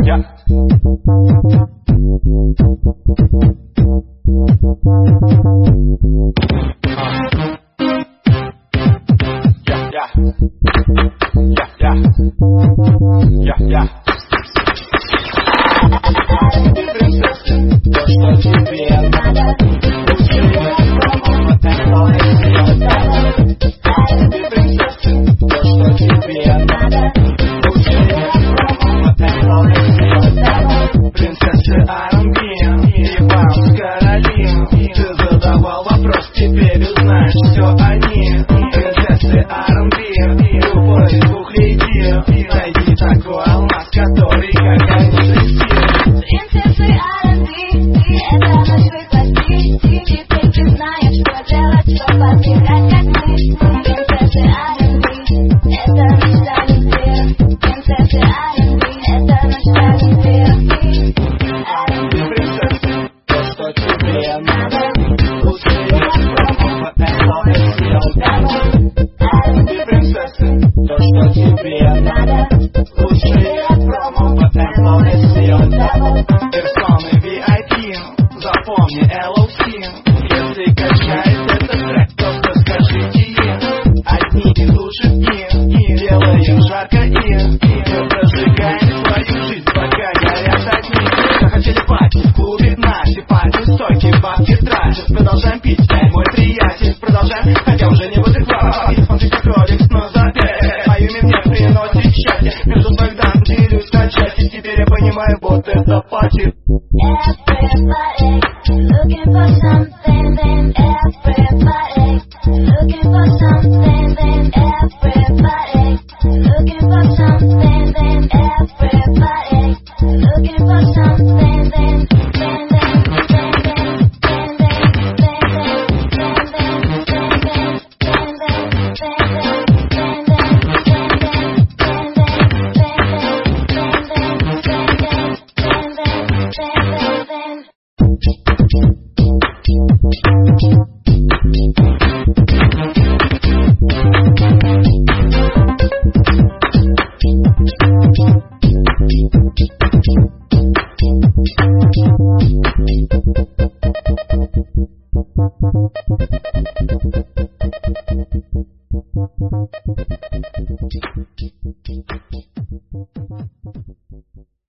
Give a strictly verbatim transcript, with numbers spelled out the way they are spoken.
Yeah. Yeah, yeah, yeah. Ты принцесса, то, что тебе надо. Лучшее промо, это сделать. Ты принцесса, то, что тебе надо. Лучшее промо, это сделать. Принцессы ар энд би и вам Каролин. Ты задавал вопрос, теперь узнаешь все о них. Принцессы ар энд би, любой двух леди. Найди такой алмаз, который как они блестит. Принцессы ар энд би, это наш выход. Теперь ты знаешь, что делать, чтобы отбирать как мы. Принцессы ар энд би, это наш талент мир. Принцессы ар энд би, это наш талент мир. Ты принцесса, то, что тебе надо. Лучшее промо, это сделать. Ты принцесса, то, что тебе надо. Лучшее промо, это сделать. Персоны ви ай пи, запомни эл о си. Если качает этот трек, просто скажите им. Одни из лучших дней, делаем жарко и мы прожигаем свою жизнь, пока горят огни. Захотели пати в клубе Наси, пати стойки, бабки драчат. Продолжаем пить, эй, мой приятель, продолжаем, хотя уже не выдыхал. Смотри, как роликс, но запять моими мне приносит счастье. Между своих дан делюсь на части, теперь я понимаю, вот это пати. Everybody looking for something, then everybody looking for something, then everybody looking for something, then everybody looking for something, then then Thank you.